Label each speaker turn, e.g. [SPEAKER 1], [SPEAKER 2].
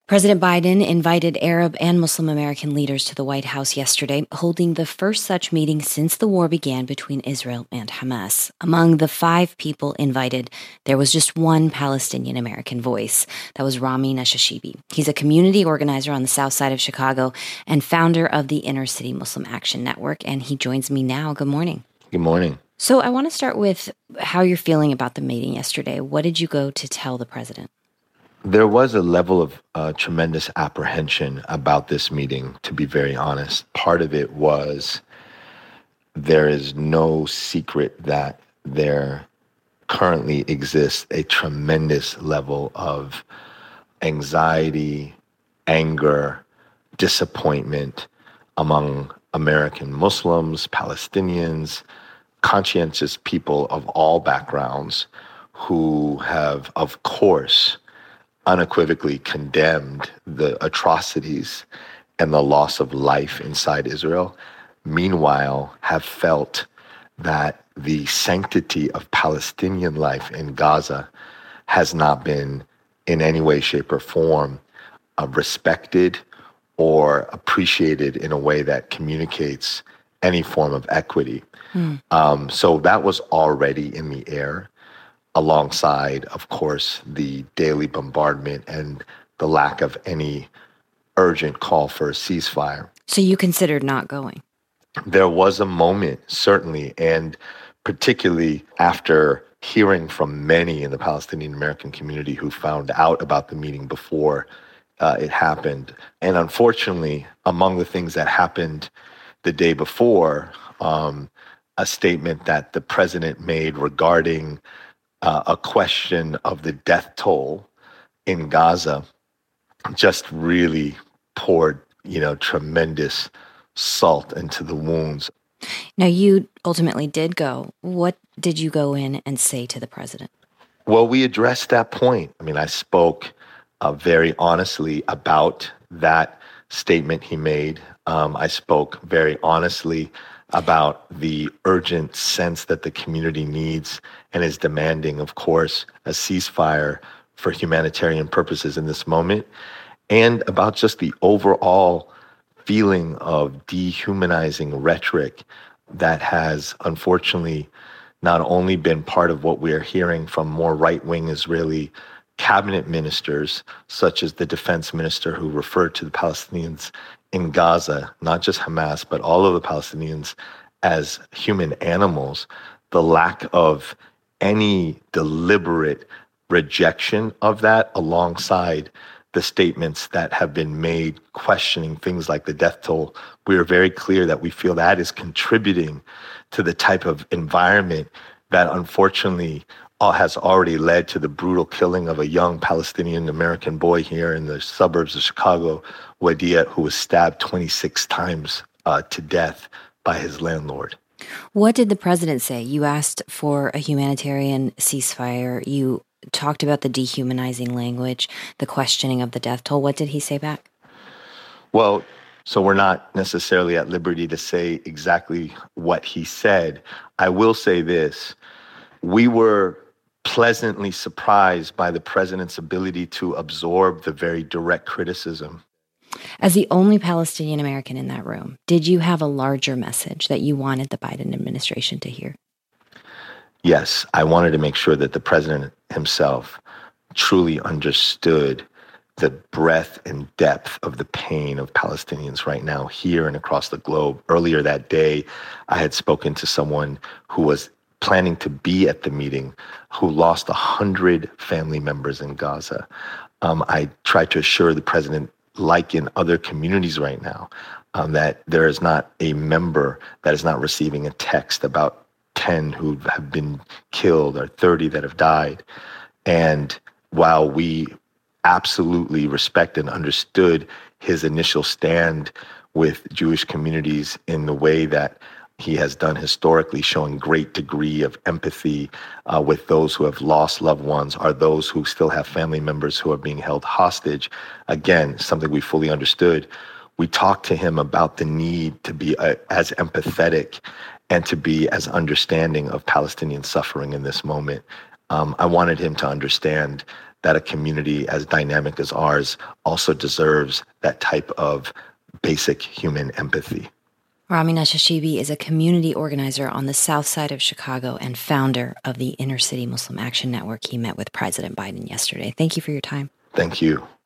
[SPEAKER 1] President Biden invited Arab and Muslim American leaders to the White House yesterday, holding the first such meeting since the war began between Israel and Hamas. Among the 5 people invited, there was just one Palestinian American voice. That was Rami Nashashibi. He's a community organizer on the south side of Chicago and founder of the Inner City Muslim Action Network, and he joins me now. Good morning.
[SPEAKER 2] Good morning.
[SPEAKER 1] So I want to start with how you're feeling about the meeting yesterday. What did you go to tell the president?
[SPEAKER 2] There was a level of tremendous apprehension about this meeting, to be very honest. Part of it was there is no secret that there currently exists a tremendous level of anxiety, anger, disappointment among American Muslims, Palestinians, conscientious people of all backgrounds who have, of course, unequivocally condemned the atrocities and the loss of life inside Israel, meanwhile have felt that the sanctity of Palestinian life in Gaza has not been in any way, shape, or form respected or appreciated in a way that communicates any form of equity. So that was already in the air, alongside, of course, the daily bombardment and the lack of any urgent call for a ceasefire.
[SPEAKER 1] So you considered not going?
[SPEAKER 2] There was a moment, certainly, and particularly after hearing from many in the Palestinian American community who found out about the meeting before it happened. And unfortunately, among the things that happened the day before, a statement that the president made regarding a question of the death toll in Gaza just really poured, tremendous salt into the wounds.
[SPEAKER 1] Now, you ultimately did go. What did you go in and say to the president?
[SPEAKER 2] Well, we addressed that point. I spoke very honestly about that statement he made. I spoke very honestly about the urgent sense that the community needs and is demanding, of course, a ceasefire for humanitarian purposes in this moment, and about just the overall feeling of dehumanizing rhetoric that has, unfortunately, not only been part of what we are hearing from more right-wing Israeli cabinet ministers, such as the defense minister who referred to the Palestinians in Gaza, not just Hamas, but all of the Palestinians as human animals, the lack of any deliberate rejection of that alongside the statements that have been made questioning things like the death toll. We are very clear that we feel that is contributing to the type of environment that unfortunately has already led to the brutal killing of a young Palestinian American boy here in the suburbs of Chicago, Wadiat, who was stabbed 26 times to death by his landlord.
[SPEAKER 1] What did the president say? You asked for a humanitarian ceasefire. You talked about the dehumanizing language, the questioning of the death toll. What did he say back?
[SPEAKER 2] Well, so we're not necessarily at liberty to say exactly what he said. I will say this. We were pleasantly surprised by the president's ability to absorb the very direct criticism.
[SPEAKER 1] As the only Palestinian American in that room, did you have a larger message that you wanted the Biden administration to hear?
[SPEAKER 2] Yes, I wanted to make sure that the president himself truly understood the breadth and depth of the pain of Palestinians right now here and across the globe. Earlier that day, I had spoken to someone who was planning to be at the meeting who lost 100 family members in Gaza. I tried to assure the president, like in other communities right now, that there is not a member that is not receiving a text about 10 who have been killed or 30 that have died. And while we absolutely respect and understood his initial stand with Jewish communities in the way that he has done historically, showing great degree of empathy with those who have lost loved ones or those who still have family members who are being held hostage. Again, something we fully understood. We talked to him about the need to be as empathetic and to be as understanding of Palestinian suffering in this moment. I wanted him to understand that a community as dynamic as ours also deserves that type of basic human empathy.
[SPEAKER 1] Rami Nashashibi is a community organizer on the south side of Chicago and founder of the Inner City Muslim Action Network. He met with President Biden yesterday. Thank you for your time.
[SPEAKER 2] Thank you.